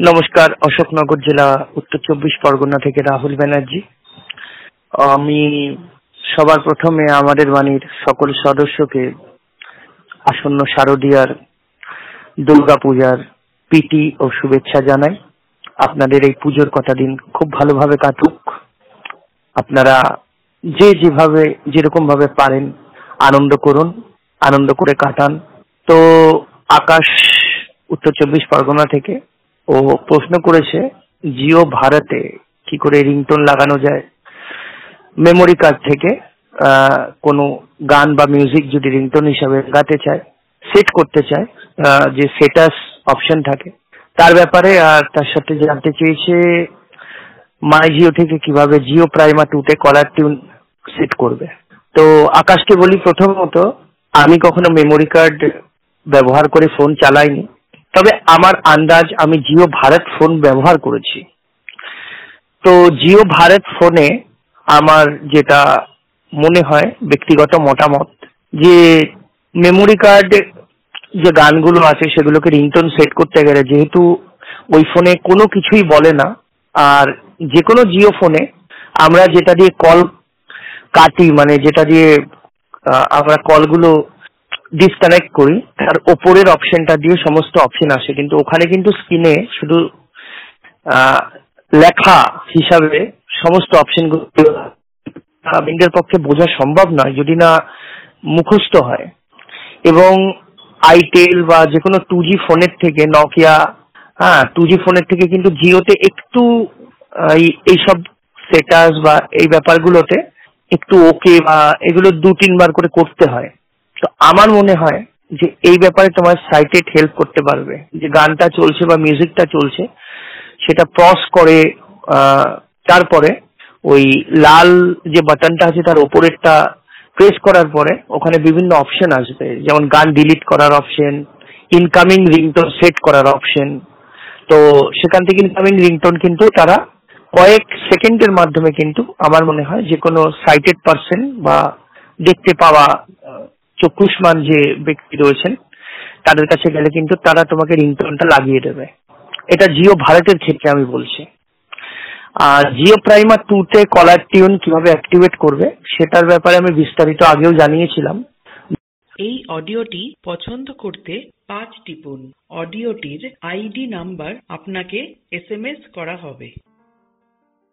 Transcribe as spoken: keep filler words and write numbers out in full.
নমস্কার, অশোকনগর জেলা উত্তর চব্বিশ পরগনা থেকে রাহুল ব্যানার্জি। আমি সবার প্রথমে আমাদের বাণীর সকল সদস্যকে আসন্ন শারদীয়ার দুর্গা পূজার প্রীতি ও শুভেচ্ছা জানাই। আপনাদের এই পুজোর কটা দিন খুব ভালোভাবে কাটুক। আপনারা যে যেভাবে যেরকম ভাবে পারেন আনন্দ করুন, আনন্দ করে কাটান। তো আকাশ উত্তর চব্বিশ পরগনা থেকে ও প্রশ্ন করেছে জিও ভারতে কি করে রিংটোন লাগানো যায়। মেমোরি কার্ড থেকে কোনো গান বা মিউজিক যদি রিংটোন হিসাবে লাগাতে চায়, সেট করতে চায়, যে সেটাস অপশন থাকে তার ব্যাপারে। আর তার সাথে জানতে চেয়েছে মাই জিও থেকে কিভাবে জিও প্রাইমা টুতে কলার টিউন সেট করবে। তো আকাশকে বলি, প্রথমত আমি কখনো মেমোরি কার্ড ব্যবহার করে ফোন চালাইনি, তবে আমার আন্দাজ আমি জিও ভারত ফোন ব্যবহার করেছি। তো জিও ভারত ফোনে আমার যেটা মনে হয় ব্যক্তিগত মতামত, যে মেমোরি কার্ড যে গানগুলো আছে সেগুলোকে রিংটোন সেট করতে গেলে যেহেতু ওই ফোনে কোনো কিছুই বলে না, আর যে কোনো জিও ফোনে আমরা যেটা দিয়ে কল কাটি, মানে যেটা দিয়ে আমরা কলগুলো ডিসকানেক্ট করি, তার ওপরের অপশনটা দিয়ে সমস্ত অপশন আসে, কিন্তু ওখানে কিন্তু স্ক্রিনে শুধু লেখা হিসাবে সমস্ত অপশনগুলো আমাদের পক্ষে বোঝা সম্ভব নয় যদি না মুখস্থ হয়। এবং আইটেল বা যে কোনো টু জি ফোনের থেকে, নকিয়া, হ্যাঁ টু জি ফোনের থেকে কিন্তু জিওতে একটু এইসব সেটাস বা এই ব্যাপারগুলোতে একটু ওকে বা এগুলো দু তিনবার করে করতে হয়। তো আমার মনে হয় যে এই ব্যাপারে তোমার সাইটেড হেল্প করতে পারবে, যে গানটা চলছে বা মিউজিকটা চলছে সেটা পজ করে তারপরে ওই লাল যে বাটনটা আছে তার ওপরেরটা প্রেস করার পরে ওখানে বিভিন্ন অপশন আসবে, যেমন গান ডিলিট করার অপশন, ইনকামিং রিংটোন সেট করার অপশন। তো সেখান থেকে ইনকামিং রিংটোন কিন্তু তারা কয়েক সেকেন্ডের মাধ্যমে কিন্তু আমার মনে হয় যে কোনো সাইটেড পার্সন বা দেখতে পাওয়া চক্ষুষ্মান যে ব্যক্তি রয়েছেন তাদের কাছে গেলে কিন্তু তারা তোমাকে রিংটোনটা লাগিয়ে দেবে। এটা জিও ভারতের ক্ষেত্রে আমি বলছি। আর জিও প্রাইমা টুতে কলার টিউন কিভাবে অ্যাক্টিভেট করবে সেটার ব্যাপারে আমি বিস্তারিত আগেও জানিয়েছিলাম। এই অডিওটি পছন্দ করতে পাঁচ টিপুন। অডিওটির আইডি নাম্বার আপনাকে এস এম এস করা হবে।